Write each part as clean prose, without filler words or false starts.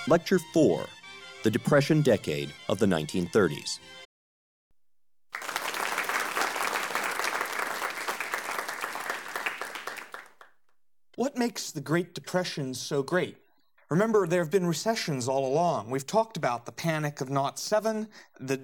Lecture 4, The Depression Decade of the 1930s. What makes the Great Depression so great? Remember, there have been recessions all along. We've talked about the Panic of '07, the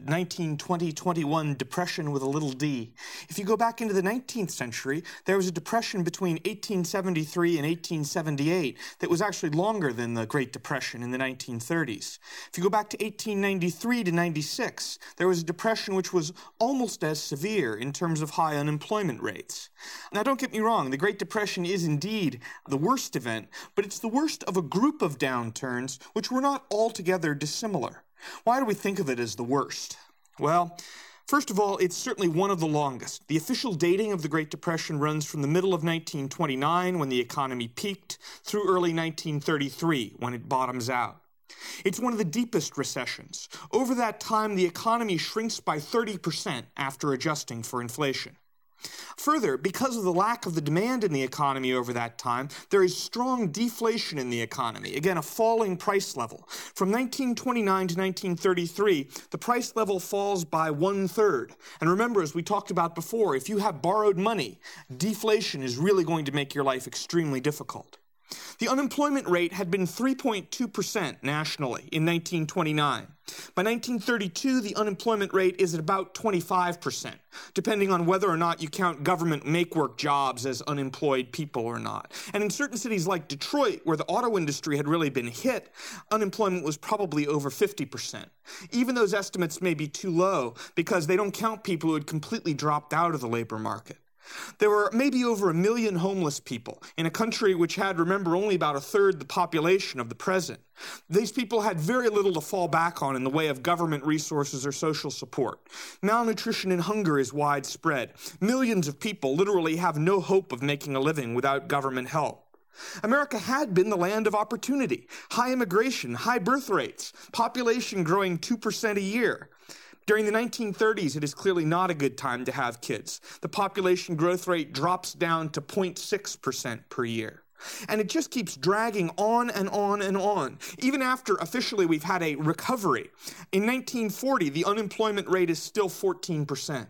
1920-21 Depression with a little d. If you go back into the 19th century, there was a depression between 1873 and 1878 that was actually longer than the Great Depression in the 1930s. If you go back to 1893 to 96, there was a depression which was almost as severe in terms of high unemployment rates. Now, don't get me wrong, the Great Depression is indeed the worst event, but it's the worst of a group of downturns which were not altogether dissimilar. Why do we think of it as the worst? Well, first of all, it's certainly one of the longest. The official dating of the Great Depression runs from the middle of 1929, when the economy peaked, through early 1933, when it bottoms out. It's one of the deepest recessions. Over that time, the economy shrinks by 30% after adjusting for inflation. Further, because of the lack of the demand in the economy over that time, there is strong deflation in the economy. Again, a falling price level. From 1929 to 1933, the price level falls by 1/3. And remember, as we talked about before, if you have borrowed money, deflation is really going to make your life extremely difficult. The unemployment rate had been 3.2% nationally in 1929. By 1932, the unemployment rate is at about 25%, depending on whether or not you count government make-work jobs as unemployed people or not. And in certain cities like Detroit, where the auto industry had really been hit, unemployment was probably over 50%. Even those estimates may be too low because they don't count people who had completely dropped out of the labor market. There were maybe over 1 million homeless people in a country which had, remember, only about 1/3 the population of the present. These people had very little to fall back on in the way of government resources or social support. Malnutrition and hunger is widespread. Millions of people literally have no hope of making a living without government help. America had been the land of opportunity, high immigration, high birth rates, population growing 2% a year. During the 1930s, it is clearly not a good time to have kids. The population growth rate drops down to 0.6% per year. And it just keeps dragging on and on and on, even after officially we've had a recovery. In 1940, the unemployment rate is still 14%.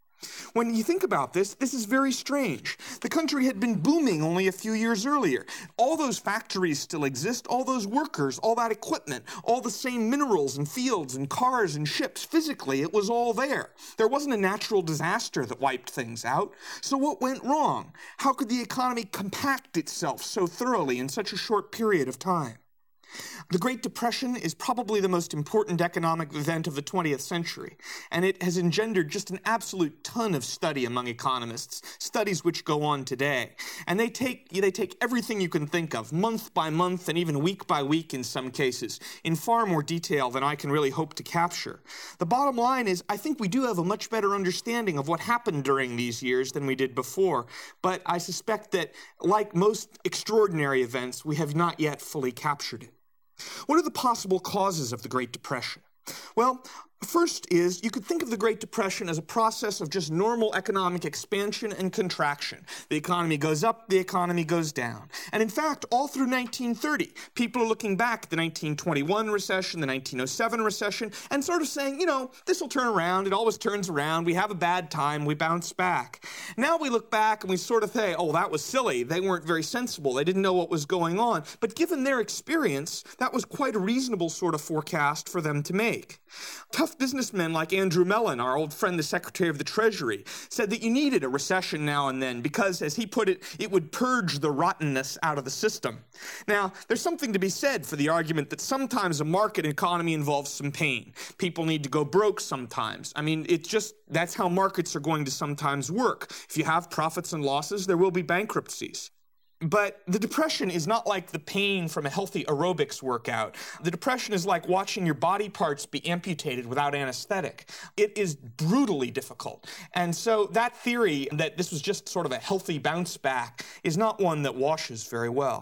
When you think about this, this is very strange. The country had been booming only a few years earlier. All those factories still exist, all those workers, all that equipment, all the same minerals and fields and cars and ships. Physically, it was all there. There wasn't a natural disaster that wiped things out. So what went wrong? How could the economy compact itself so thoroughly in such a short period of time? The Great Depression is probably the most important economic event of the 20th century, and it has engendered just an absolute ton of study among economists, studies which go on today. And they take everything you can think of, month by month and even week by week in some cases, in far more detail than I can really hope to capture. The bottom line is, I think we do have a much better understanding of what happened during these years than we did before, but I suspect that, like most extraordinary events, we have not yet fully captured it. What are the possible causes of the Great Depression? Well, first is, you could think of the Great Depression as a process of just normal economic expansion and contraction. The economy goes up, the economy goes down. And in fact, all through 1930, people are looking back at the 1921 recession, the 1907 recession, and sort of saying, this will turn around, it always turns around, we have a bad time, we bounce back. Now we look back and we sort of say, oh, that was silly, they weren't very sensible, they didn't know what was going on. But given their experience, that was quite a reasonable sort of forecast for them to make. Tough businessmen like Andrew Mellon, our old friend, the Secretary of the Treasury, said that you needed a recession now and then because, as he put it, it would purge the rottenness out of the system. Now, there's something to be said for the argument that sometimes a market economy involves some pain. People need to go broke sometimes. I mean, that's how markets are going to sometimes work. If you have profits and losses, there will be bankruptcies. But the depression is not like the pain from a healthy aerobics workout. The depression is like watching your body parts be amputated without anesthetic. It is brutally difficult. And so that theory that this was just sort of a healthy bounce back is not one that washes very well.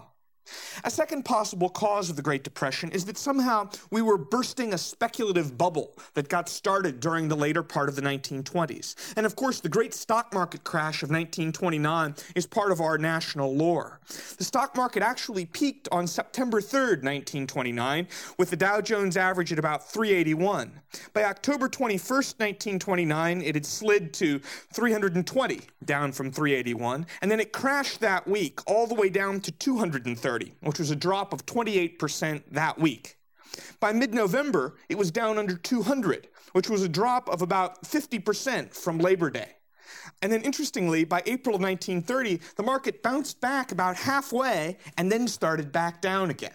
A second possible cause of the Great Depression is that somehow we were bursting a speculative bubble that got started during the later part of the 1920s. And of course, the great stock market crash of 1929 is part of our national lore. The stock market actually peaked on September 3rd, 1929, with the Dow Jones average at about 381. By October 21st, 1929, it had slid to 320, down from 381, and then it crashed that week all the way down to 230. Which was a drop of 28% that week. By mid-November, it was down under 200, which was a drop of about 50% from Labor Day. And then interestingly, by April of 1930, the market bounced back about halfway and then started back down again.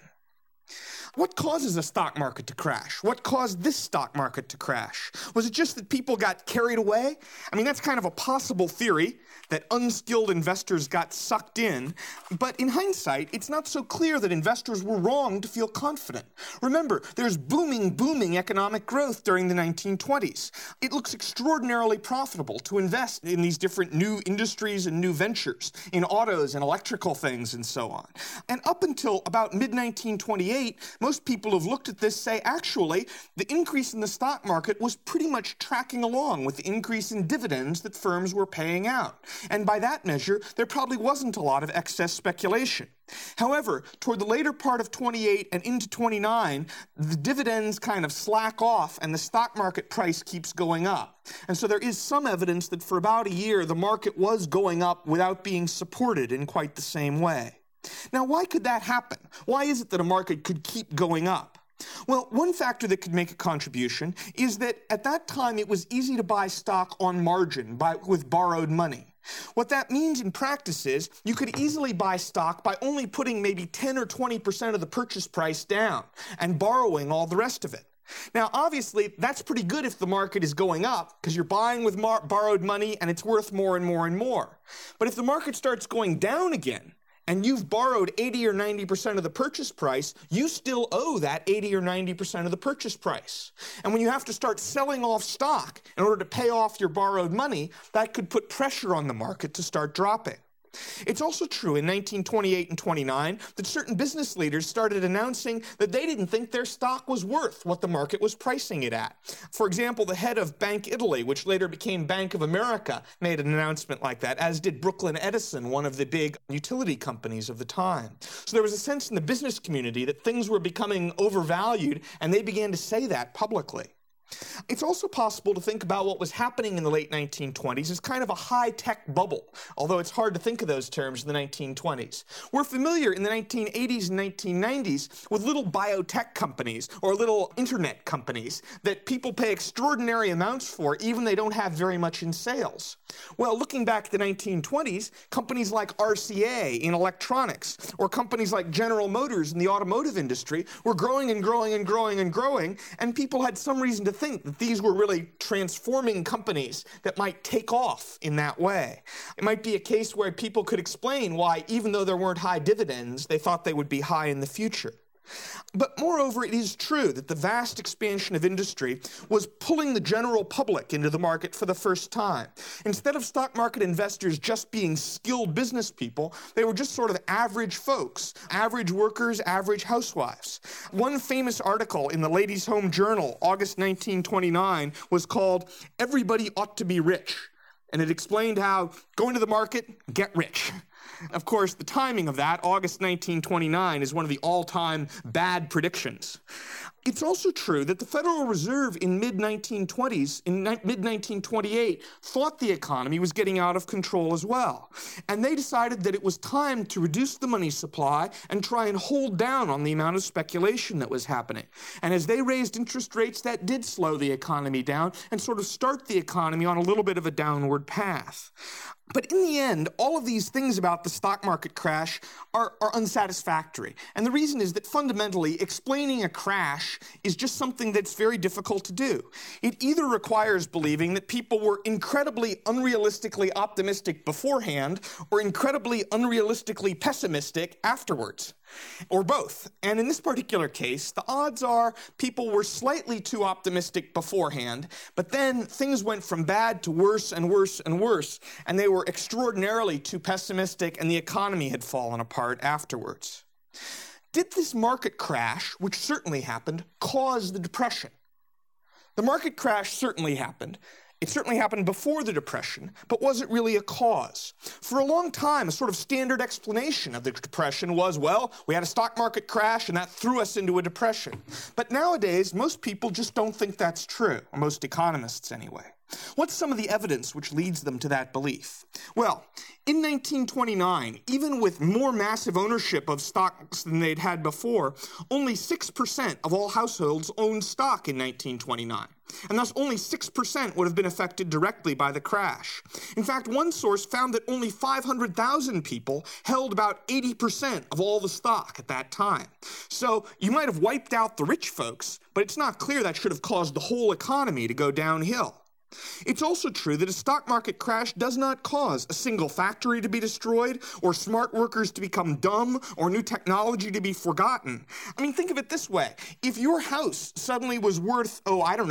What causes a stock market to crash? What caused this stock market to crash? Was it just that people got carried away? I mean, that's kind of a possible theory, that unskilled investors got sucked in. But in hindsight, it's not so clear that investors were wrong to feel confident. Remember, there's booming economic growth during the 1920s. It looks extraordinarily profitable to invest in these different new industries and new ventures, in autos and electrical things and so on. And up until about mid-1928, most people who've looked at this say, actually, the increase in the stock market was pretty much tracking along with the increase in dividends that firms were paying out. And by that measure, there probably wasn't a lot of excess speculation. However, toward the later part of 28 and into 29, the dividends kind of slack off and the stock market price keeps going up. And so there is some evidence that for about a year, the market was going up without being supported in quite the same way. Now, why could that happen? Why is it that a market could keep going up? Well, one factor that could make a contribution is that at that time it was easy to buy stock on margin with borrowed money. What that means in practice is you could easily buy stock by only putting maybe 10 or 20% of the purchase price down and borrowing all the rest of it. Now, obviously, that's pretty good if the market is going up because you're buying with borrowed money and it's worth more and more and more. But if the market starts going down again, and you've borrowed 80 or 90% of the purchase price, you still owe that 80 or 90% of the purchase price. And when you have to start selling off stock in order to pay off your borrowed money, that could put pressure on the market to start dropping. It's also true in 1928 and 29 that certain business leaders started announcing that they didn't think their stock was worth what the market was pricing it at. For example, the head of Bank Italy, which later became Bank of America, made an announcement like that, as did Brooklyn Edison, one of the big utility companies of the time. So there was a sense in the business community that things were becoming overvalued, and they began to say that publicly. It's also possible to think about what was happening in the late 1920s as kind of a high-tech bubble, although it's hard to think of those terms in the 1920s. We're familiar in the 1980s and 1990s with little biotech companies or little internet companies that people pay extraordinary amounts for even they don't have very much in sales. Well, looking back at the 1920s, companies like RCA in electronics or companies like General Motors in the automotive industry were growing and growing and growing and growing, and people had some reason to think that these were really transforming companies that might take off in that way. It might be a case where people could explain why, even though there weren't high dividends, they thought they would be high in the future. But moreover, it is true that the vast expansion of industry was pulling the general public into the market for the first time. Instead of stock market investors just being skilled business people, they were just sort of average folks, average workers, average housewives. One famous article in the Ladies' Home Journal, August 1929, was called "Everybody Ought to Be Rich." And it explained how go into the market, get rich. Of course, the timing of that, August 1929, is one of the all-time bad predictions. It's also true that the Federal Reserve in mid-1920s, in mid-1928, thought the economy was getting out of control as well. And they decided that it was time to reduce the money supply and try and hold down on the amount of speculation that was happening. And as they raised interest rates, that did slow the economy down and sort of start the economy on a little bit of a downward path. But in the end, all of these things about the stock market crash are unsatisfactory. And the reason is that fundamentally, explaining a crash is just something that's very difficult to do. It either requires believing that people were incredibly unrealistically optimistic beforehand or incredibly unrealistically pessimistic afterwards, or both. And in this particular case, the odds are people were slightly too optimistic beforehand, but then things went from bad to worse and worse and worse, and they were extraordinarily too pessimistic, and the economy had fallen apart afterwards. Did this market crash, which certainly happened, cause the Depression? The market crash certainly happened. It certainly happened before the Depression, but was it really a cause? For a long time, a sort of standard explanation of the Depression was, well, we had a stock market crash and that threw us into a depression. But nowadays, most people just don't think that's true, or most economists anyway. What's some of the evidence which leads them to that belief? Well, in 1929, even with more massive ownership of stocks than they'd had before, only 6% of all households owned stock in 1929. And thus only 6% would have been affected directly by the crash. In fact, one source found that only 500,000 people held about 80% of all the stock at that time. So you might have wiped out the rich folks, but it's not clear that should have caused the whole economy to go downhill. It's also true that a stock market crash does not cause a single factory to be destroyed, or smart workers to become dumb, or new technology to be forgotten. I mean, think of it this way. If your house suddenly was worth,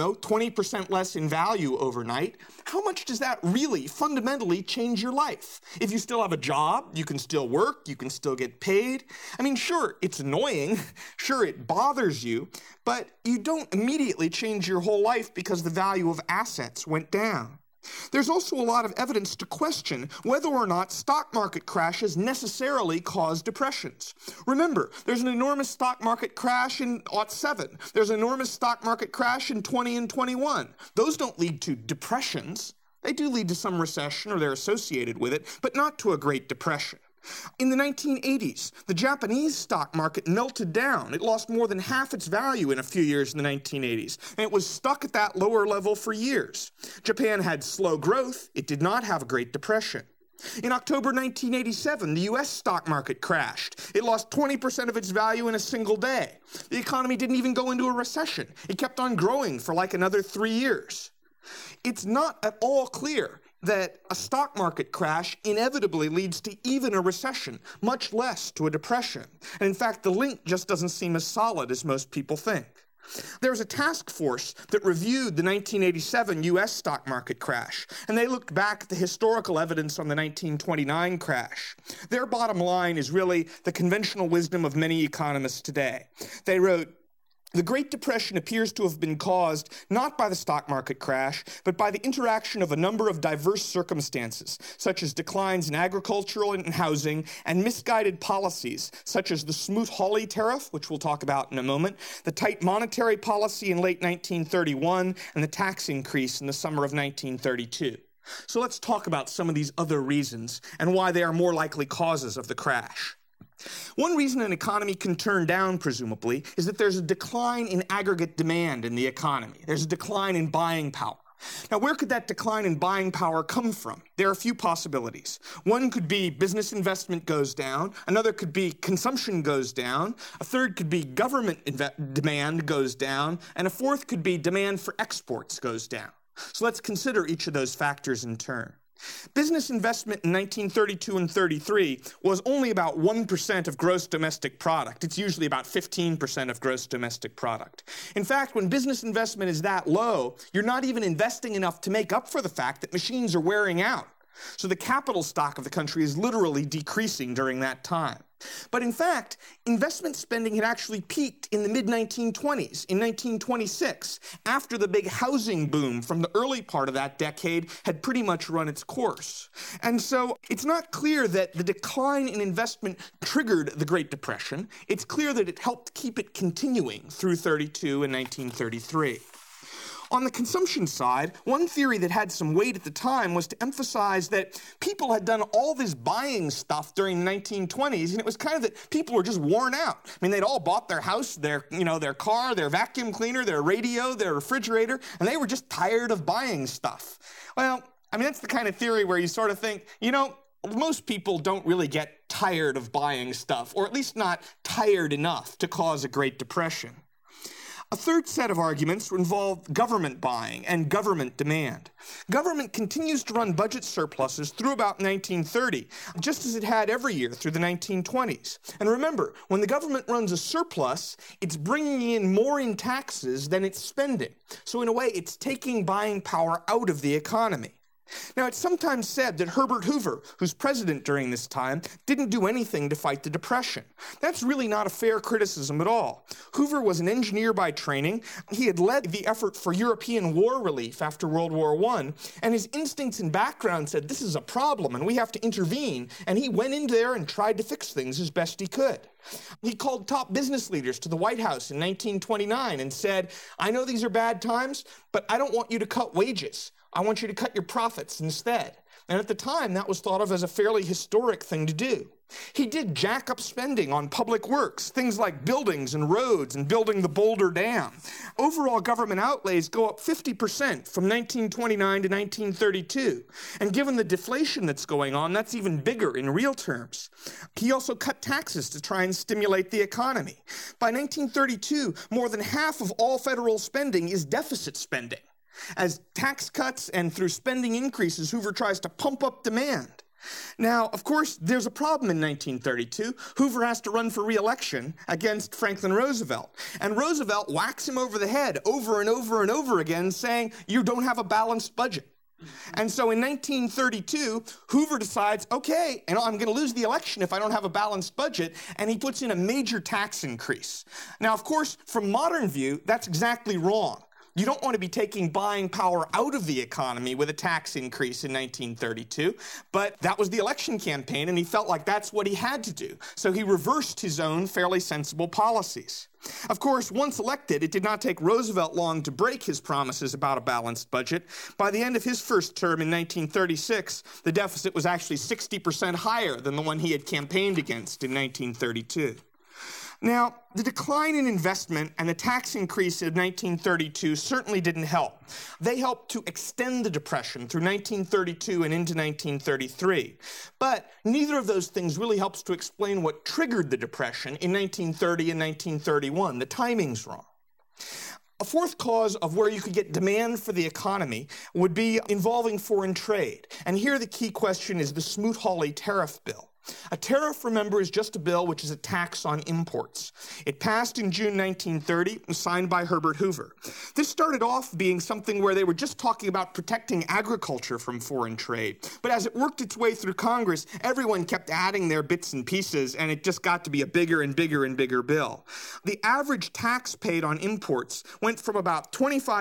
20% less in value overnight, how much does that really fundamentally change your life? If you still have a job, you can still work, you can still get paid. I mean, sure, it's annoying, sure, it bothers you, but you don't immediately change your whole life because the value of assets went down. There's also a lot of evidence to question whether or not stock market crashes necessarily cause depressions. Remember, there's an enormous stock market crash in 2007. There's an enormous stock market crash in 20 and 21. Those don't lead to depressions. They do lead to some recession, or they're associated with it, but not to a Great Depression. In the 1980s, the Japanese stock market melted down. It lost more than half its value in a few years in the 1980s, and it was stuck at that lower level for years. Japan had slow growth. It did not have a Great Depression. In October 1987, the U.S. stock market crashed. It lost 20% of its value in a single day. The economy didn't even go into a recession. It kept on growing for like another 3 years. It's not at all clear that a stock market crash inevitably leads to even a recession, much less to a depression. And in fact, the link just doesn't seem as solid as most people think. There was a task force that reviewed the 1987 U.S. stock market crash, and they looked back at the historical evidence on the 1929 crash. Their bottom line is really the conventional wisdom of many economists today. They wrote, "The Great Depression appears to have been caused not by the stock market crash, but by the interaction of a number of diverse circumstances, such as declines in agricultural and housing, and misguided policies, such as the Smoot-Hawley tariff, which we'll talk about in a moment, the tight monetary policy in late 1931, and the tax increase in the summer of 1932. So let's talk about some of these other reasons and why they are more likely causes of the crash. One reason an economy can turn down, presumably, is that there's a decline in aggregate demand in the economy. There's a decline in buying power. Now, where could that decline in buying power come from? There are a few possibilities. One could be business investment goes down. Another could be consumption goes down. A third could be government demand goes down. And a fourth could be demand for exports goes down. So let's consider each of those factors in turn. Business investment in 1932 and 33 was only about 1% of gross domestic product. It's usually about 15% of gross domestic product. In fact, when business investment is that low, you're not even investing enough to make up for the fact that machines are wearing out. So the capital stock of the country is literally decreasing during that time. But in fact, investment spending had actually peaked in the mid-1920s, in 1926, after the big housing boom from the early part of that decade had pretty much run its course. And so it's not clear that the decline in investment triggered the Great Depression. It's clear that it helped keep it continuing through 32 and 1933. On the consumption side, one theory that had some weight at the time was to emphasize that people had done all this buying stuff during the 1920s, and it was kind of that people were just worn out. I mean, they'd all bought their house, their car, their vacuum cleaner, their radio, their refrigerator, and they were just tired of buying stuff. Well, I mean, that's the kind of theory where you sort of think, most people don't really get tired of buying stuff, or at least not tired enough to cause a Great Depression. A third set of arguments involve government buying and government demand. Government continues to run budget surpluses through about 1930, just as it had every year through the 1920s. And remember, when the government runs a surplus, it's bringing in more in taxes than it's spending. So in a way, it's taking buying power out of the economy. Now, it's sometimes said that Herbert Hoover, who's president during this time, didn't do anything to fight the Depression. That's really not a fair criticism at all. Hoover was an engineer by training. He had led the effort for European war relief after World War I, and his instincts and background said, this is a problem and we have to intervene, and he went in there and tried to fix things as best he could. He called top business leaders to the White House in 1929 and said, I know these are bad times, but I don't want you to cut wages. I want you to cut your profits instead. And at the time, that was thought of as a fairly historic thing to do. He did jack up spending on public works, things like buildings and roads and building the Boulder Dam. Overall government outlays go up 50% from 1929 to 1932. And given the deflation that's going on, that's even bigger in real terms. He also cut taxes to try and stimulate the economy. By 1932, more than half of all federal spending is deficit spending. As tax cuts and through spending increases, Hoover tries to pump up demand. Now, of course, there's a problem in 1932. Hoover has to run for re-election against Franklin Roosevelt. And Roosevelt whacks him over the head over and over and over again, saying, you don't have a balanced budget. And so in 1932, Hoover decides, okay, and I'm going to lose the election if I don't have a balanced budget, and he puts in a major tax increase. Now, of course, from modern view, that's exactly wrong. You don't want to be taking buying power out of the economy with a tax increase in 1932, but that was the election campaign, and he felt like that's what he had to do. So he reversed his own fairly sensible policies. Of course, once elected, it did not take Roosevelt long to break his promises about a balanced budget. By the end of his first term in 1936, the deficit was actually 60% higher than the one he had campaigned against in 1932. Now, the decline in investment and the tax increase of 1932 certainly didn't help. They helped to extend the Depression through 1932 and into 1933. But neither of those things really helps to explain what triggered the Depression in 1930 and 1931. The timing's wrong. A fourth cause of where you could get demand for the economy would be involving foreign trade. And here the key question is the Smoot-Hawley tariff bill. A tariff, remember, is just a bill which is a tax on imports. It passed in June 1930 and signed by Herbert Hoover. This started off being something where they were just talking about protecting agriculture from foreign trade. But as it worked its way through Congress, everyone kept adding their bits and pieces, and it just got to be a bigger and bigger and bigger bill. The average tax paid on imports went from about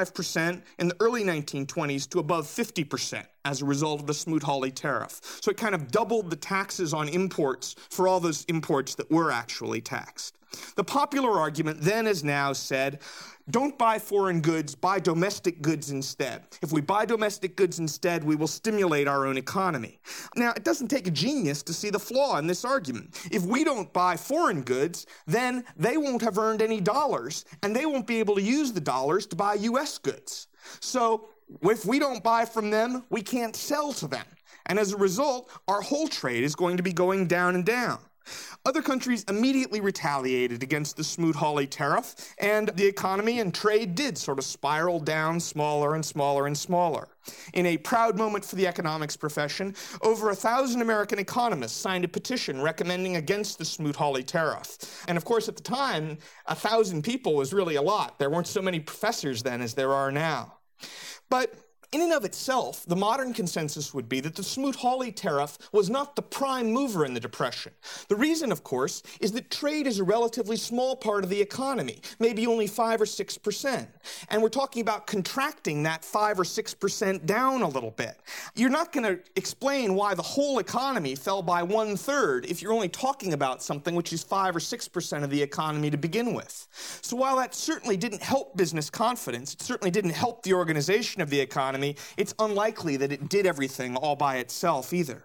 25% in the early 1920s to above 50%. As a result of the Smoot-Hawley tariff. So it kind of doubled the taxes on imports for all those imports that were actually taxed. The popular argument then as now said, don't buy foreign goods, buy domestic goods instead. If we buy domestic goods instead, we will stimulate our own economy. Now, it doesn't take a genius to see the flaw in this argument. If we don't buy foreign goods, then they won't have earned any dollars, and they won't be able to use the dollars to buy U.S. goods. So if we don't buy from them, we can't sell to them. And as a result, our whole trade is going to be going down and down. Other countries immediately retaliated against the Smoot-Hawley tariff, and the economy and trade did sort of spiral down smaller and smaller and smaller. In a proud moment for the economics profession, over 1,000 American economists signed a petition recommending against the Smoot-Hawley tariff. And of course, at the time, 1,000 people was really a lot. There weren't so many professors then as there are now. But in and of itself, the modern consensus would be that the Smoot-Hawley tariff was not the prime mover in the Depression. The reason, of course, is that trade is a relatively small part of the economy, maybe only 5 or 6%. And we're talking about contracting that 5 or 6% down a little bit. You're not going to explain why the whole economy fell by 1/3 if you're only talking about something which is 5 or 6% of the economy to begin with. So while that certainly didn't help business confidence, it certainly didn't help the organization of the economy, it's unlikely that it did everything all by itself either.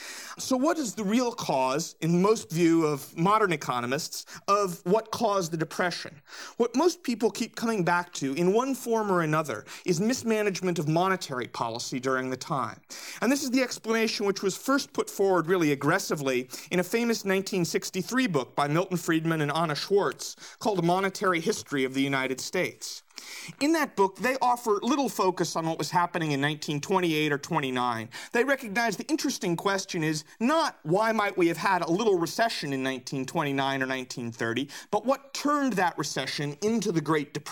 So what is the real cause, in most view of modern economists, of what caused the Depression? What most people keep coming back to, in one form or another, is mismanagement of monetary policy during the time. And this is the explanation which was first put forward really aggressively in a famous 1963 book by Milton Friedman and Anna Schwartz called A Monetary History of the United States. In that book, they offer little focus on what was happening in 1928 or 29. They recognize the interesting question is not why might we have had a little recession in 1929 or 1930, but what turned that recession into the Great Depression.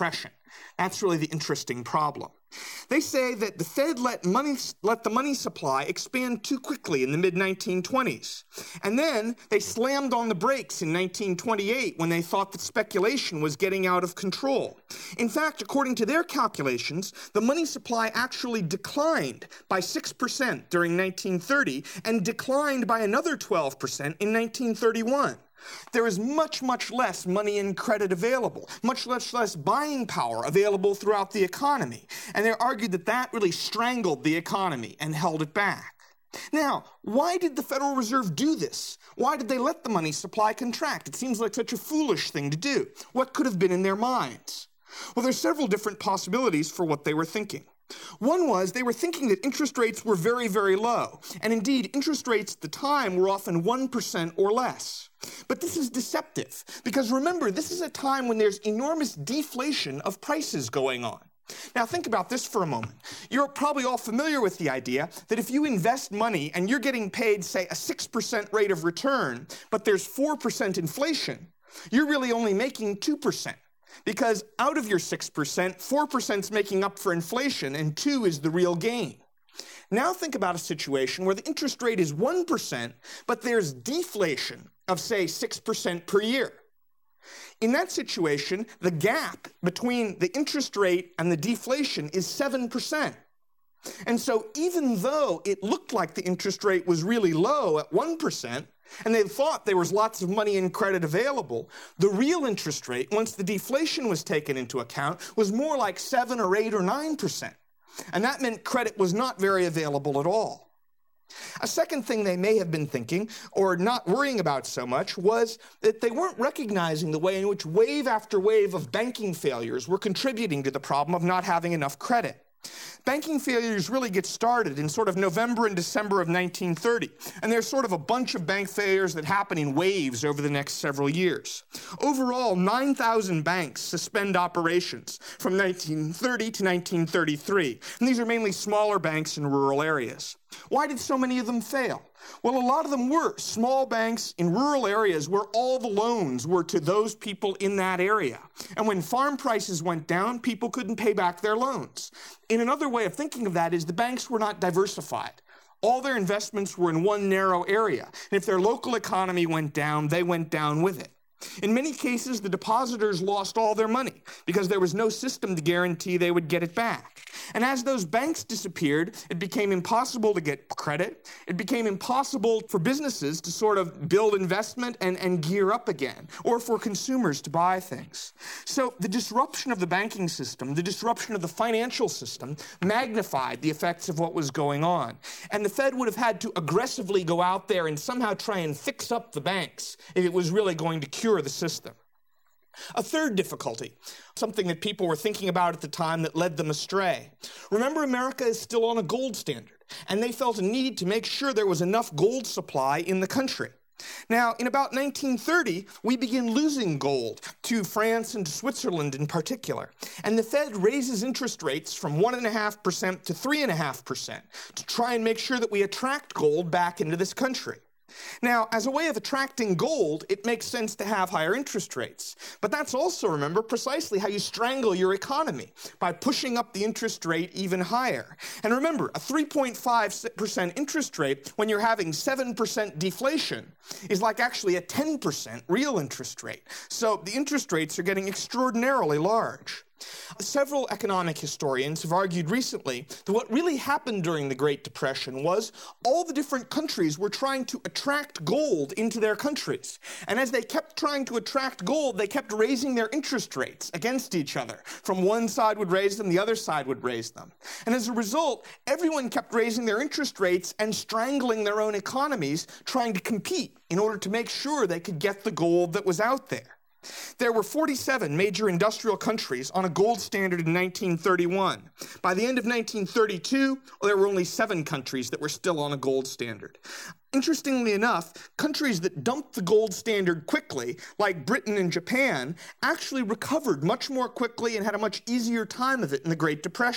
That's really the interesting problem. They say that the Fed let the money supply expand too quickly in the mid-1920s. And then they slammed on the brakes in 1928 when they thought that speculation was getting out of control. In fact, according to their calculations, the money supply actually declined by 6% during 1930 and declined by another 12% in 1931. There is much, much less money and credit available, much less buying power available throughout the economy. And they argued that that really strangled the economy and held it back. Now, why did the Federal Reserve do this? Why did they let the money supply contract? It seems like such a foolish thing to do. What could have been in their minds? Well, there's several different possibilities for what they were thinking. One was they were thinking that interest rates were very, very low. And indeed, interest rates at the time were often 1% or less. But this is deceptive, because remember, this is a time when there's enormous deflation of prices going on. Now think about this for a moment. You're probably all familiar with the idea that if you invest money and you're getting paid, say, a 6% rate of return, but there's 4% inflation, you're really only making 2%. Because out of your 6%, 4% is making up for inflation, and 2 is the real gain. Now think about a situation where the interest rate is 1%, but there's deflation of, say, 6% per year. In that situation, the gap between the interest rate and the deflation is 7%. And so even though it looked like the interest rate was really low at 1%, and they thought there was lots of money and credit available, the real interest rate, once the deflation was taken into account, was more like 7 or 8 or 9%. And that meant credit was not very available at all. A second thing they may have been thinking, or not worrying about so much, was that they weren't recognizing the way in which wave after wave of banking failures were contributing to the problem of not having enough credit. Banking failures really get started in sort of November and December of 1930, and there's sort of a bunch of bank failures that happen in waves over the next several years. Overall, 9,000 banks suspend operations from 1930 to 1933, and these are mainly smaller banks in rural areas. Why did so many of them fail? Well, a lot of them were small banks in rural areas where all the loans were to those people in that area. And when farm prices went down, people couldn't pay back their loans. In another way of thinking of that is the banks were not diversified. All their investments were in one narrow area. And if their local economy went down, they went down with it. In many cases, the depositors lost all their money because there was no system to guarantee they would get it back. And as those banks disappeared, it became impossible to get credit. It became impossible for businesses to sort of build investment and gear up again, or for consumers to buy things. So the disruption of the banking system, the disruption of the financial system, magnified the effects of what was going on. And the Fed would have had to aggressively go out there and somehow try and fix up the banks if it was really going to cure the system. A third difficulty, something that people were thinking about at the time that led them astray. Remember, America is still on a gold standard, and they felt a need to make sure there was enough gold supply in the country. Now, in about 1930, we begin losing gold to France and to Switzerland in particular. And the Fed raises interest rates from 1.5% to 3.5% to try and make sure that we attract gold back into this country. Now, as a way of attracting gold, it makes sense to have higher interest rates. But that's also, remember, precisely how you strangle your economy, by pushing up the interest rate even higher. And remember, a 3.5% interest rate when you're having 7% deflation is like actually a 10% real interest rate. So the interest rates are getting extraordinarily large. Several economic historians have argued recently that what really happened during the Great Depression was all the different countries were trying to attract gold into their countries. And as they kept trying to attract gold, they kept raising their interest rates against each other. From one side would raise them, the other side would raise them. And as a result, everyone kept raising their interest rates and strangling their own economies, trying to compete in order to make sure they could get the gold that was out there. There were 47 major industrial countries on a gold standard in 1931. By the end of 1932, there were only 7 countries that were still on a gold standard. Interestingly enough, countries that dumped the gold standard quickly, like Britain and Japan, actually recovered much more quickly and had a much easier time of it in the Great Depression.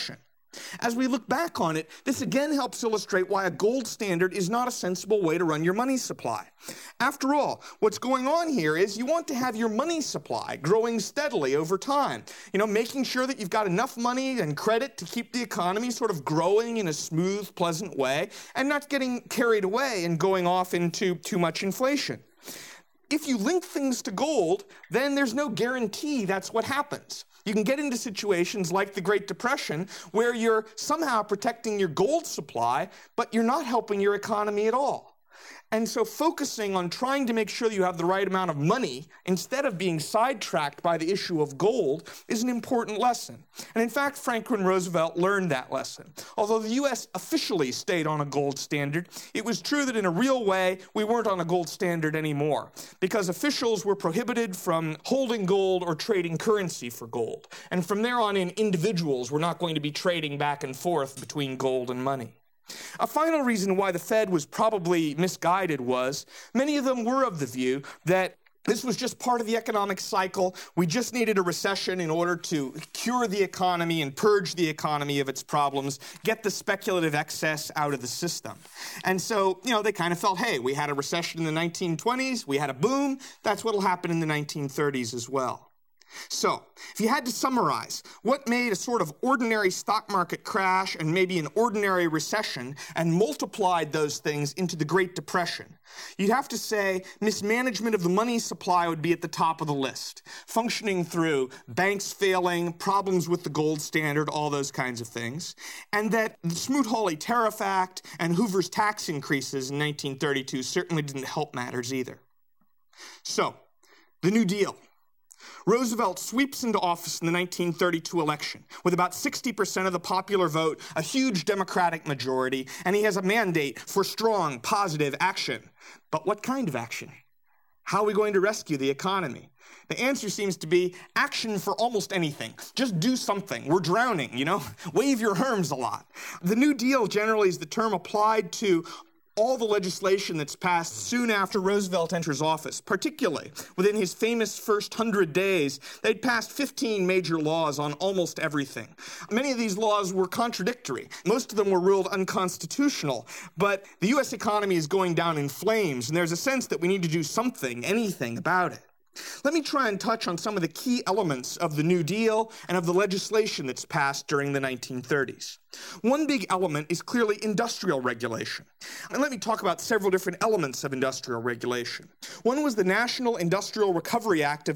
As we look back on it, this again helps illustrate why a gold standard is not a sensible way to run your money supply. After all, what's going on here is you want to have your money supply growing steadily over time. Making sure that you've got enough money and credit to keep the economy sort of growing in a smooth, pleasant way, and not getting carried away and going off into too much inflation. If you link things to gold, then there's no guarantee that's what happens. You can get into situations like the Great Depression where you're somehow protecting your gold supply, but you're not helping your economy at all. And so focusing on trying to make sure that you have the right amount of money instead of being sidetracked by the issue of gold is an important lesson. And in fact, Franklin Roosevelt learned that lesson. Although the U.S. officially stayed on a gold standard, it was true that in a real way, we weren't on a gold standard anymore because officials were prohibited from holding gold or trading currency for gold. And from there on in, individuals were not going to be trading back and forth between gold and money. A final reason why the Fed was probably misguided was many of them were of the view that this was just part of the economic cycle. We just needed a recession in order to cure the economy and purge the economy of its problems, get the speculative excess out of the system. And so, they kind of felt, hey, we had a recession in the 1920s, we had a boom, that's what'll happen in the 1930s as well. So, if you had to summarize what made a sort of ordinary stock market crash and maybe an ordinary recession and multiplied those things into the Great Depression, you'd have to say mismanagement of the money supply would be at the top of the list, functioning through banks failing, problems with the gold standard, all those kinds of things, and that the Smoot-Hawley Tariff Act and Hoover's tax increases in 1932 certainly didn't help matters either. So, the New Deal. Roosevelt sweeps into office in the 1932 election with about 60% of the popular vote, a huge Democratic majority, and he has a mandate for strong, positive action. But what kind of action? How are we going to rescue the economy? The answer seems to be action for almost anything. Just do something. We're drowning, Wave your arms a lot. The New Deal generally is the term applied to all the legislation that's passed soon after Roosevelt enters office, particularly within his famous first 100 days. They'd passed 15 major laws on almost everything. Many of these laws were contradictory. Most of them were ruled unconstitutional, but the U.S. economy is going down in flames, and there's a sense that we need to do something, anything about it. Let me try and touch on some of the key elements of the New Deal and of the legislation that's passed during the 1930s. One big element is clearly industrial regulation. And let me talk about several different elements of industrial regulation. One was the National Industrial Recovery Act of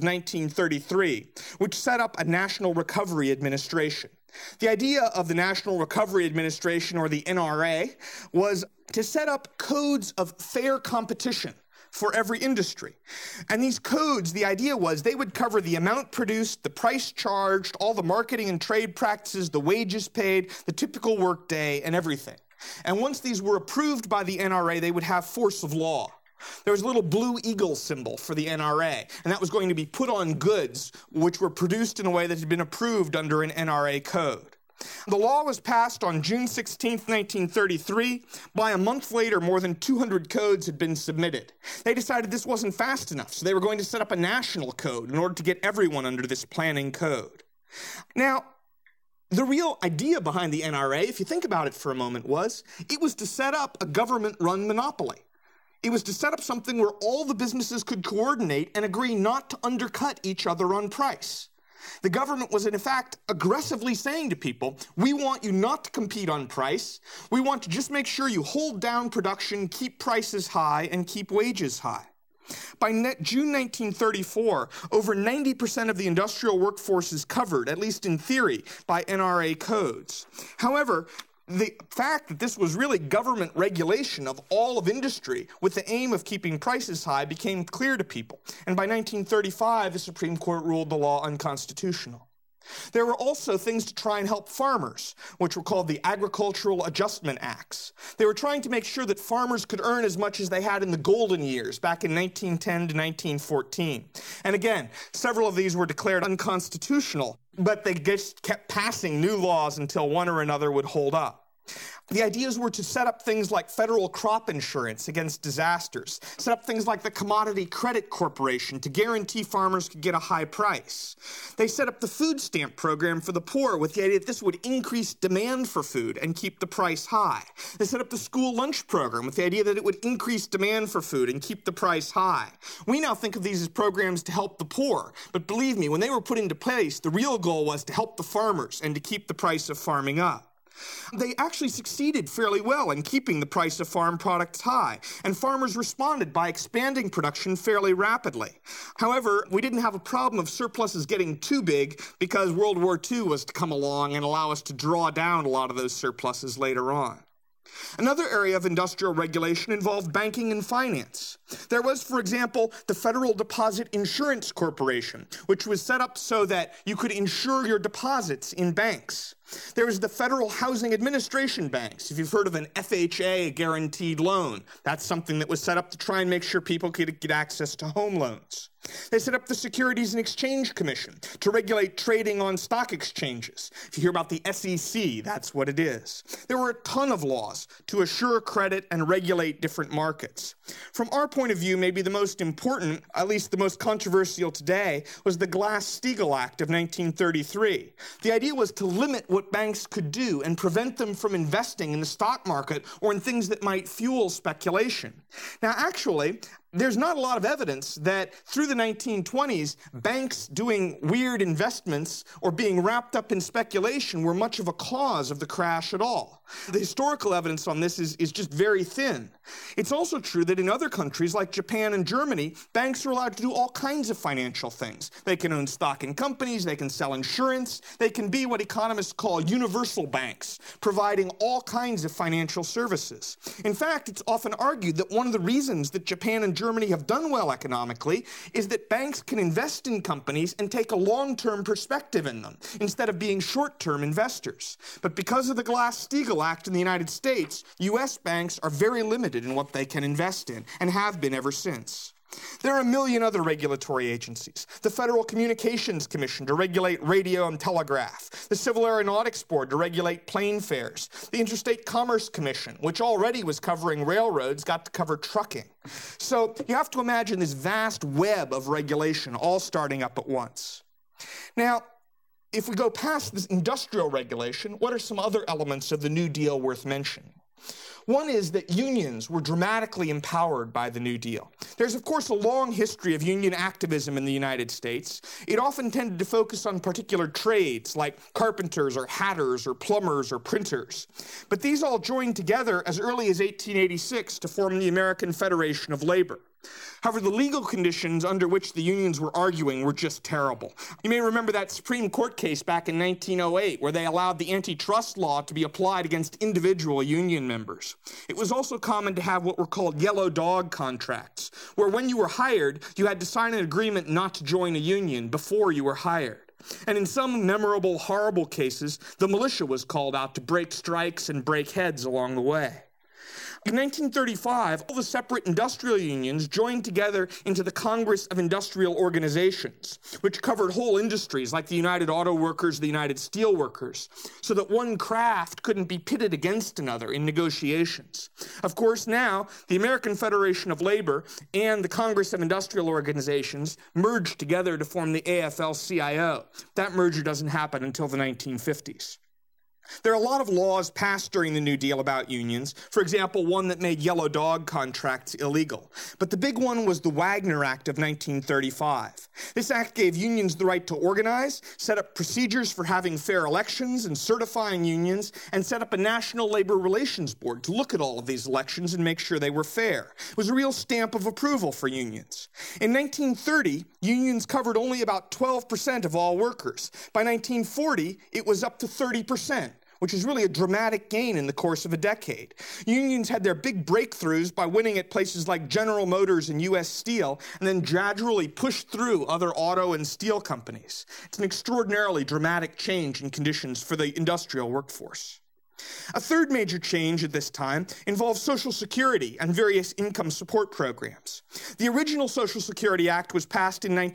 1933, which set up a National Recovery Administration. The idea of the National Recovery Administration, or the NRA, was to set up codes of fair competition for every industry. And these codes, the idea was they would cover the amount produced, the price charged, all the marketing and trade practices, the wages paid, the typical workday, and everything. And once these were approved by the NRA, they would have force of law. There was a little blue eagle symbol for the NRA, and that was going to be put on goods which were produced in a way that had been approved under an NRA code. The law was passed on June 16, 1933. By a month later, more than 200 codes had been submitted. They decided this wasn't fast enough, so they were going to set up a national code in order to get everyone under this planning code. Now, the real idea behind the NRA, if you think about it for a moment, was it was to set up a government-run monopoly. It was to set up something where all the businesses could coordinate and agree not to undercut each other on price. The government was, in fact, aggressively saying to people, we want you not to compete on price. We want to just make sure you hold down production, keep prices high, and keep wages high. By June 1934, over 90% of the industrial workforce is covered, at least in theory, by NRA codes. However, the fact that this was really government regulation of all of industry with the aim of keeping prices high became clear to people. And by 1935, the Supreme Court ruled the law unconstitutional. There were also things to try and help farmers, which were called the Agricultural Adjustment Acts. They were trying to make sure that farmers could earn as much as they had in the golden years back in 1910 to 1914. And again, several of these were declared unconstitutional, but they just kept passing new laws until one or another would hold up. The ideas were to set up things like federal crop insurance against disasters, set up things like the Commodity Credit Corporation to guarantee farmers could get a high price. They set up the food stamp program for the poor with the idea that this would increase demand for food and keep the price high. They set up the school lunch program with the idea that it would increase demand for food and keep the price high. We now think of these as programs to help the poor, but believe me, when they were put into place, the real goal was to help the farmers and to keep the price of farming up. They actually succeeded fairly well in keeping the price of farm products high, and farmers responded by expanding production fairly rapidly. However, we didn't have a problem of surpluses getting too big because World War II was to come along and allow us to draw down a lot of those surpluses later on. Another area of industrial regulation involved banking and finance. There was, for example, the Federal Deposit Insurance Corporation, which was set up so that you could insure your deposits in banks. There was the Federal Housing Administration Banks. If you've heard of an FHA guaranteed loan, that's something that was set up to try and make sure people could get access to home loans. They set up the Securities and Exchange Commission to regulate trading on stock exchanges. If you hear about the SEC, that's what it is. There were a ton of laws to assure credit and regulate different markets. From our point of view, maybe the most important, at least the most controversial today, was the Glass-Steagall Act of 1933. The idea was to limit what banks could do and prevent them from investing in the stock market or in things that might fuel speculation. Now, actually, there's not a lot of evidence that through the 1920s, banks doing weird investments or being wrapped up in speculation were much of a cause of the crash at all. The historical evidence on this is just very thin. It's also true that in other countries like Japan and Germany, banks are allowed to do all kinds of financial things. They can own stock in companies, they can sell insurance, they can be what economists call universal banks, providing all kinds of financial services. In fact, it's often argued that one of the reasons that Japan and Germany have done well economically is that banks can invest in companies and take a long-term perspective in them instead of being short-term investors. But because of the Glass-Steagall Act in the United States, U.S. banks are very limited in what they can invest in and have been ever since. There are a million other regulatory agencies. The Federal Communications Commission to regulate radio and telegraph. The Civil Aeronautics Board to regulate plane fares. The Interstate Commerce Commission, which already was covering railroads, got to cover trucking. So you have to imagine this vast web of regulation all starting up at once. Now, if we go past this industrial regulation, what are some other elements of the New Deal worth mentioning? One is that unions were dramatically empowered by the New Deal. There's, of course, a long history of union activism in the United States. It often tended to focus on particular trades like carpenters or hatters or plumbers or printers. But these all joined together as early as 1886 to form the American Federation of Labor. However, the legal conditions under which the unions were arguing were just terrible. You may remember that Supreme Court case back in 1908 where they allowed the antitrust law to be applied against individual union members. It was also common to have what were called yellow dog contracts, where when you were hired, you had to sign an agreement not to join a union before you were hired. And in some memorable, horrible cases, the militia was called out to break strikes and break heads along the way. In 1935, all the separate industrial unions joined together into the Congress of Industrial Organizations, which covered whole industries like the United Auto Workers, the United Steel Workers, so that one craft couldn't be pitted against another in negotiations. Of course, now, the American Federation of Labor and the Congress of Industrial Organizations merged together to form the AFL-CIO. That merger doesn't happen until the 1950s. There are a lot of laws passed during the New Deal about unions. For example, one that made yellow dog contracts illegal. But the big one was the Wagner Act of 1935. This act gave unions the right to organize, set up procedures for having fair elections and certifying unions, and set up a National Labor Relations Board to look at all of these elections and make sure they were fair. It was a real stamp of approval for unions. In 1930, unions covered only about 12% of all workers. By 1940, it was up to 30%. Which is really a dramatic gain in the course of a decade. Unions had their big breakthroughs by winning at places like General Motors and U.S. Steel, and then gradually pushed through other auto and steel companies. It's an extraordinarily dramatic change in conditions for the industrial workforce. A third major change at this time involves Social Security and various income support programs. The original Social Security Act was passed in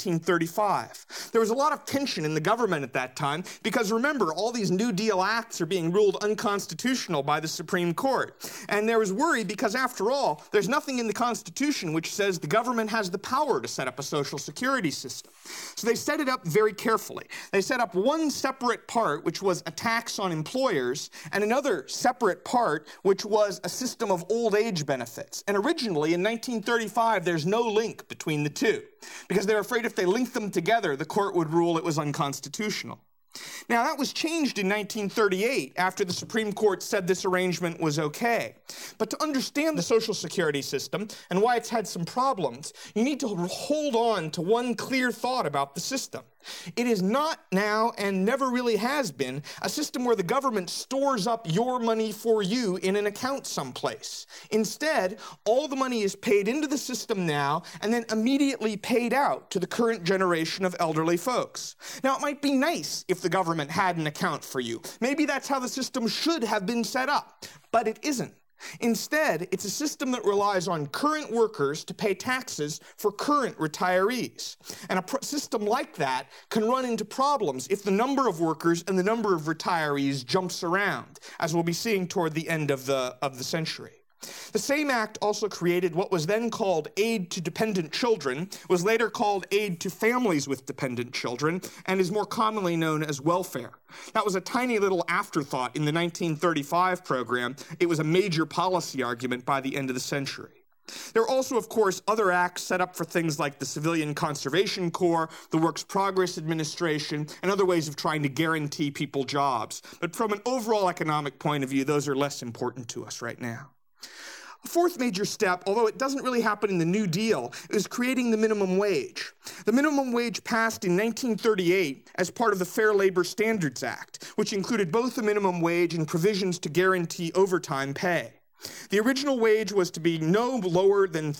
1935. There was a lot of tension in the government at that time because, remember, all these New Deal acts are being ruled unconstitutional by the Supreme Court. And there was worry because, after all, there's nothing in the Constitution which says the government has the power to set up a Social Security system. So they set it up very carefully. They set up one separate part, which was a tax on employers, and another separate part, which was a system of old age benefits. And originally, in 1935, there's no link between the two, because they're afraid if they linked them together, the court would rule it was unconstitutional. Now, that was changed in 1938 after the Supreme Court said this arrangement was okay. But to understand the Social Security system and why it's had some problems, you need to hold on to one clear thought about the system. It is not now, and never really has been, a system where the government stores up your money for you in an account someplace. Instead, all the money is paid into the system now and then immediately paid out to the current generation of elderly folks. Now, it might be nice if the government had an account for you. Maybe that's how the system should have been set up, but it isn't. Instead, it's a system that relies on current workers to pay taxes for current retirees. And a system like that can run into problems if the number of workers and the number of retirees jumps around, as we'll be seeing toward the end of the century. The same act also created what was then called Aid to Dependent Children, was later called Aid to Families with Dependent Children, and is more commonly known as welfare. That was a tiny little afterthought in the 1935 program. It was a major policy argument by the end of the century. There are also, of course, other acts set up for things like the Civilian Conservation Corps, the Works Progress Administration, and other ways of trying to guarantee people jobs. But from an overall economic point of view, those are less important to us right now. A fourth major step, although it doesn't really happen in the New Deal, is creating the minimum wage. The minimum wage passed in 1938 as part of the Fair Labor Standards Act, which included both the minimum wage and provisions to guarantee overtime pay. The original wage was to be no lower than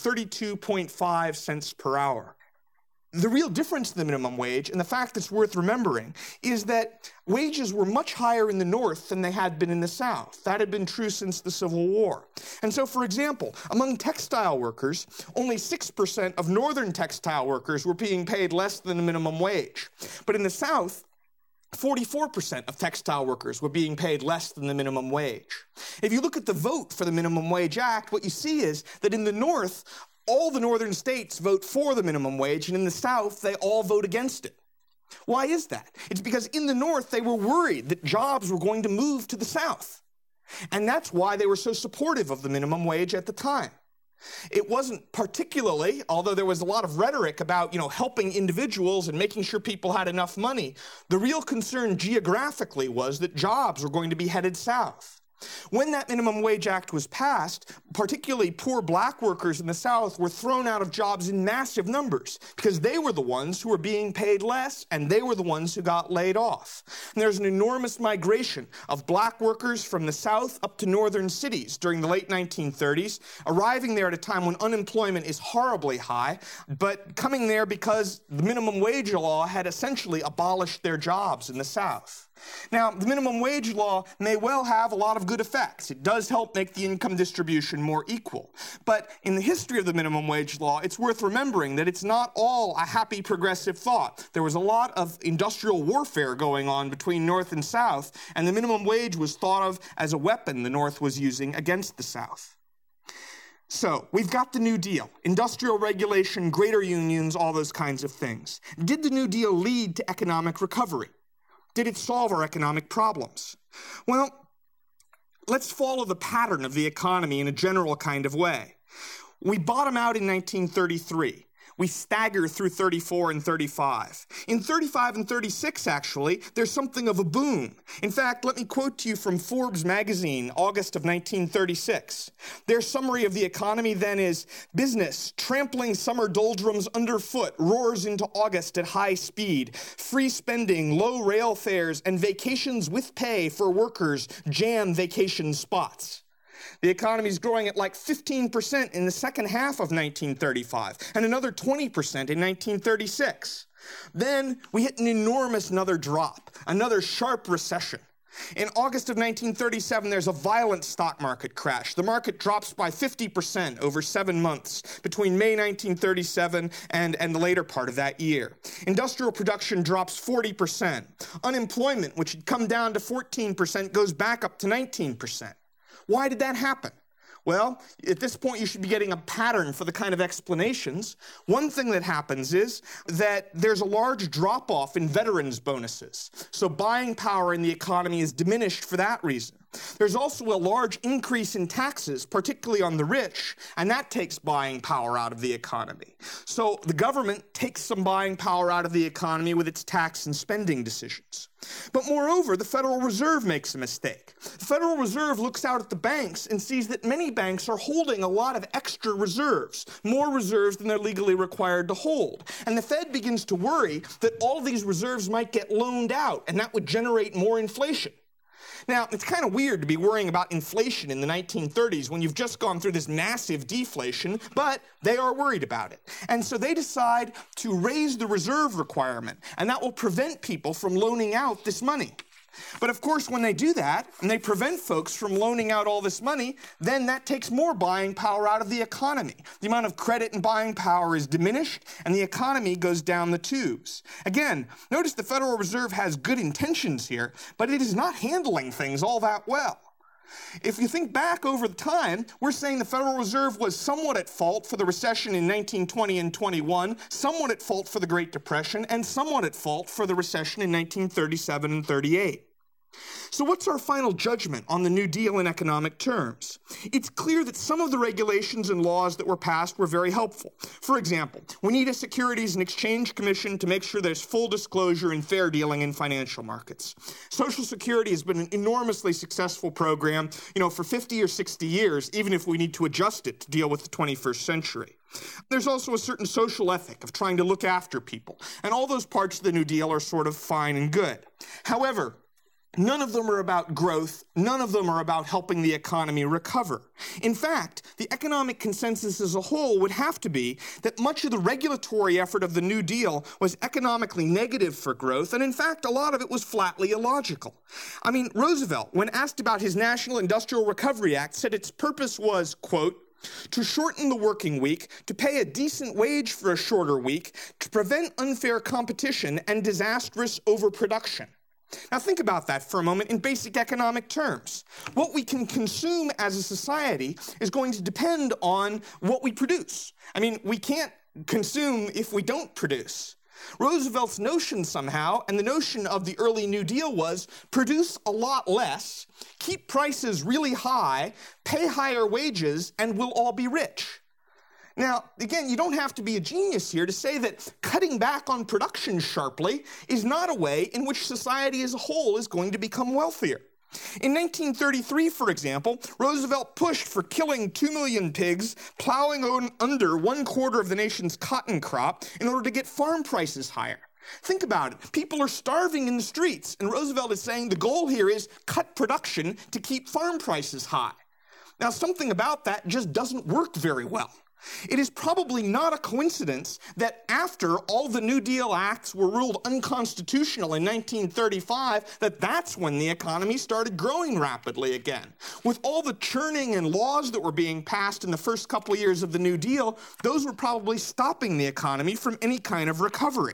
32.5 cents per hour. The real difference in the minimum wage, and the fact that's worth remembering, is that wages were much higher in the North than they had been in the South. That had been true since the Civil War. And so, for example, among textile workers, only 6% of Northern textile workers were being paid less than the minimum wage. But in the South, 44% of textile workers were being paid less than the minimum wage. If you look at the vote for the Minimum Wage Act, what you see is that in the North, all the northern states vote for the minimum wage, and in the South, they all vote against it. Why is that? It's because in the North, they were worried that jobs were going to move to the South. And that's why they were so supportive of the minimum wage at the time. It wasn't particularly, although there was a lot of rhetoric about, helping individuals and making sure people had enough money, the real concern geographically was that jobs were going to be headed south. When that Minimum Wage Act was passed, particularly poor black workers in the South were thrown out of jobs in massive numbers because they were the ones who were being paid less and they were the ones who got laid off. And there's an enormous migration of black workers from the South up to northern cities during the late 1930s, arriving there at a time when unemployment is horribly high, but coming there because the minimum wage law had essentially abolished their jobs in the South. Now, the minimum wage law may well have a lot of good effects. It does help make the income distribution more equal. But in the history of the minimum wage law, it's worth remembering that it's not all a happy progressive thought. There was a lot of industrial warfare going on between North and South, and the minimum wage was thought of as a weapon the North was using against the South. So, we've got the New Deal, industrial regulation, greater unions, all those kinds of things. Did the New Deal lead to economic recovery? Did it solve our economic problems? Well, let's follow the pattern of the economy in a general kind of way. We bottom out in 1933. We stagger through 34 and 35. In 35 and 36, actually, there's something of a boom. In fact, let me quote to you from Forbes magazine, August of 1936. Their summary of the economy then is, business, trampling summer doldrums underfoot, roars into August at high speed. Free spending, low rail fares, and vacations with pay for workers jam vacation spots. The economy is growing at like 15% in the second half of 1935 and another 20% in 1936. Then we hit an enormous another drop, another sharp recession. In August of 1937, there's a violent stock market crash. The market drops by 50% over 7 months between May 1937 and the later part of that year. Industrial production drops 40%. Unemployment, which had come down to 14%, goes back up to 19%. Why did that happen? Well, at this point, you should be getting a pattern for the kind of explanations. One thing that happens is that there's a large drop-off in veterans' bonuses. So buying power in the economy is diminished for that reason. There's also a large increase in taxes, particularly on the rich, and that takes buying power out of the economy. So the government takes some buying power out of the economy with its tax and spending decisions. But moreover, the Federal Reserve makes a mistake. The Federal Reserve looks out at the banks and sees that many banks are holding a lot of extra reserves, more reserves than they're legally required to hold. And the Fed begins to worry that all of these reserves might get loaned out, and that would generate more inflation. Now, it's kind of weird to be worrying about inflation in the 1930s when you've just gone through this massive deflation, but they are worried about it. And so they decide to raise the reserve requirement, and that will prevent people from loaning out this money. But of course, when they do that, and they prevent folks from loaning out all this money, then that takes more buying power out of the economy. The amount of credit and buying power is diminished, and the economy goes down the tubes. Again, notice the Federal Reserve has good intentions here, but it is not handling things all that well. If you think back over the time, we're saying the Federal Reserve was somewhat at fault for the recession in 1920 and 21, somewhat at fault for the Great Depression, and somewhat at fault for the recession in 1937 and 38. So what's our final judgment on the New Deal in economic terms? It's clear that some of the regulations and laws that were passed were very helpful. For example, we need a Securities and Exchange Commission to make sure there's full disclosure and fair dealing in financial markets. Social Security has been an enormously successful program, for 50 or 60 years, even if we need to adjust it to deal with the 21st century. There's also a certain social ethic of trying to look after people, and all those parts of the New Deal are sort of fine and good. However, none of them are about growth. None of them are about helping the economy recover. In fact, the economic consensus as a whole would have to be that much of the regulatory effort of the New Deal was economically negative for growth, and in fact, a lot of it was flatly illogical. Roosevelt, when asked about his National Industrial Recovery Act, said its purpose was, quote, to shorten the working week, to pay a decent wage for a shorter week, to prevent unfair competition and disastrous overproduction. Now think about that for a moment in basic economic terms. What we can consume as a society is going to depend on what we produce. We can't consume if we don't produce. Roosevelt's notion somehow, and the notion of the early New Deal was, produce a lot less, keep prices really high, pay higher wages, and we'll all be rich. Now, again, you don't have to be a genius here to say that cutting back on production sharply is not a way in which society as a whole is going to become wealthier. In 1933, for example, Roosevelt pushed for killing 2 million pigs, plowing under 1/4 of the nation's cotton crop in order to get farm prices higher. Think about it. People are starving in the streets, and Roosevelt is saying the goal here is cut production to keep farm prices high. Now, something about that just doesn't work very well. It is probably not a coincidence that after all the New Deal acts were ruled unconstitutional in 1935, that's when the economy started growing rapidly again. With all the churning and laws that were being passed in the first couple of years of the New Deal, those were probably stopping the economy from any kind of recovery.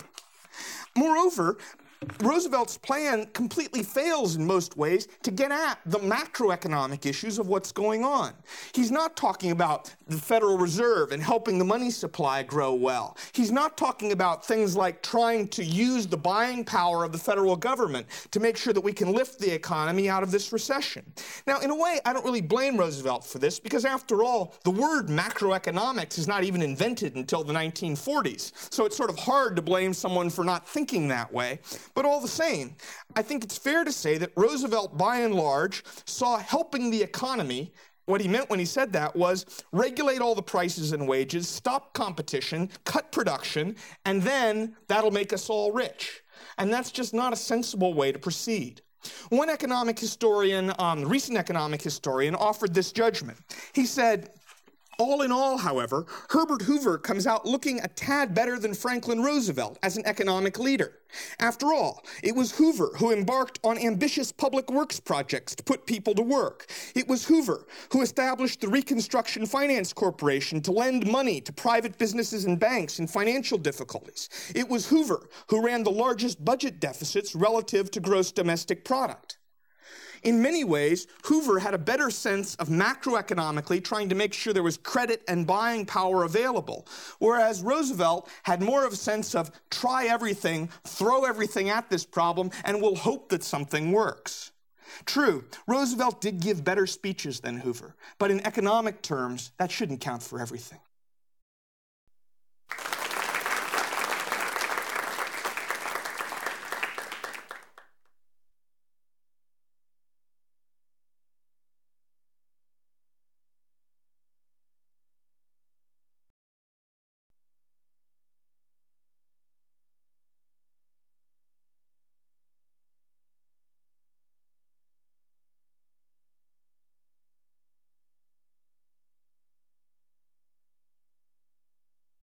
Moreover, Roosevelt's plan completely fails in most ways to get at the macroeconomic issues of what's going on. He's not talking about the Federal Reserve and helping the money supply grow well. He's not talking about things like trying to use the buying power of the federal government to make sure that we can lift the economy out of this recession. Now, in a way, I don't really blame Roosevelt for this because, after all, the word macroeconomics is not even invented until the 1940s. So it's sort of hard to blame someone for not thinking that way. But all the same, I think it's fair to say that Roosevelt, by and large, saw helping the economy. What he meant when he said that was regulate all the prices and wages, stop competition, cut production, and then that'll make us all rich. And that's just not a sensible way to proceed. One economic historian, recent economic historian, offered this judgment. He said, All in all, however, Herbert Hoover comes out looking a tad better than Franklin Roosevelt as an economic leader. After all, it was Hoover who embarked on ambitious public works projects to put people to work. It was Hoover who established the Reconstruction Finance Corporation to lend money to private businesses and banks in financial difficulties. It was Hoover who ran the largest budget deficits relative to gross domestic product. In many ways, Hoover had a better sense of macroeconomically trying to make sure there was credit and buying power available, whereas Roosevelt had more of a sense of try everything, throw everything at this problem, and we'll hope that something works. True, Roosevelt did give better speeches than Hoover, but in economic terms, that shouldn't count for everything.